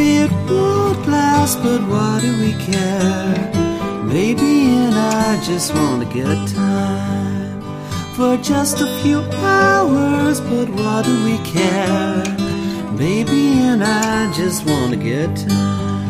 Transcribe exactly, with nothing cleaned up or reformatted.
it won't last, but what do we care? Baby and I just want a good time for just a few hours, but what do we care? Baby and I just want a good time.